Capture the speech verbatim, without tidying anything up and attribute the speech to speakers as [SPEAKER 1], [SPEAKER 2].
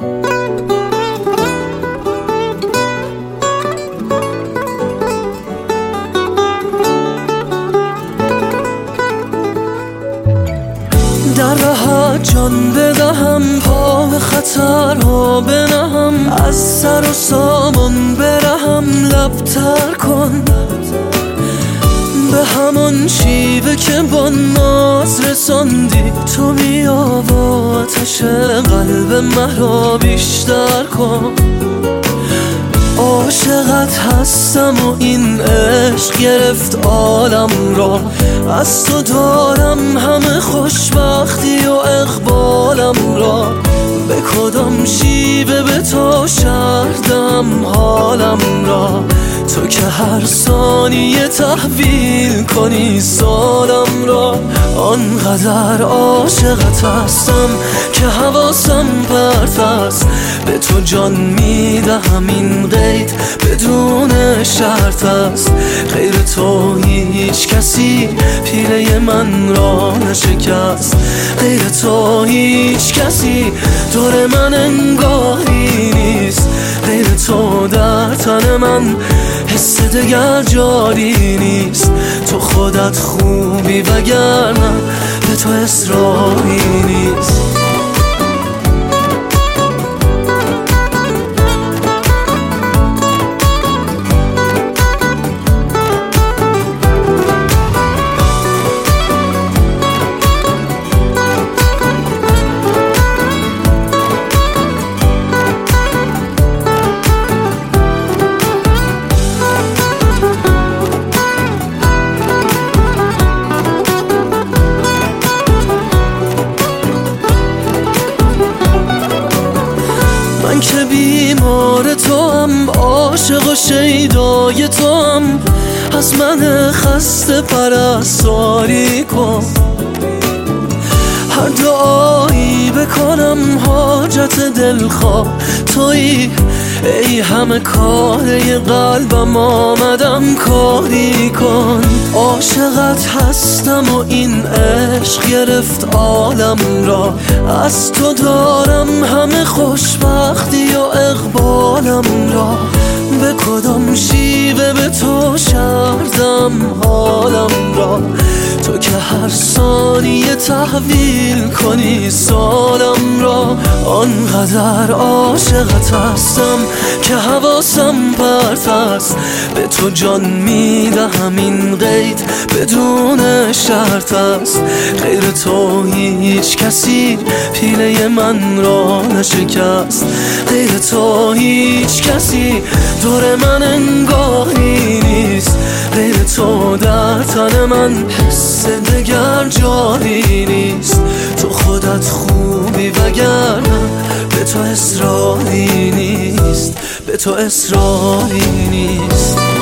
[SPEAKER 1] در راحت جان بدهم، پا به خطرها بنهم، از سر و سامان برهم، لبتر کن به همان شیوه که با ناز رساندی. تو بیا و آتش قلب مرا بیشتر کن. عاشقت هستم و این عشق گرفت عالم را، از تو دارم همه خوشبختی و اقبالم را. به کدام شیوه به تو شردم حالم را، تو که هر ثانیه تحویل کنی سالم را. آنقدر عاشقت هستم که حواسم پرت است، به تو جان میدهم این قید بدون شرط است. غیر تو هیچ کسی پیله من را نشکست، غیر تو هیچ کسی دور من انگاری نیست. غیر تو در تن من حس دگر جاری نیست. تو خودت خوبی وگرنه به تو اصراری نیست. من که بیمار تو هم، عاشق و شیدای تو هم، از من خسته پرستاری کن. هر دعایی بکنم حاجت دلخواه تویی، ای همه کاره قلبم آمدم کاری کن. عاشقت هستم و این عشق گرفت عالم را، از تو دارم همه خوشبختی و اقبالم را. به کدام شیوه به تو شردم حالم را، تو که هر ثانیه تحویل کنی سالم را. آنقدر عاشقت هستم که حواسم پرت است، به تو جان میدهم این قید بدون شرط است. غیر تو هیچ کسی پیله من را نشکست، غیر تو هیچ کسی دور من انگاری نیست. غیر تو در تن من حس دگر جاری نیست. تو خودت خوبی وگرنه به تو اصراری نیست، به تو اصراری نیست.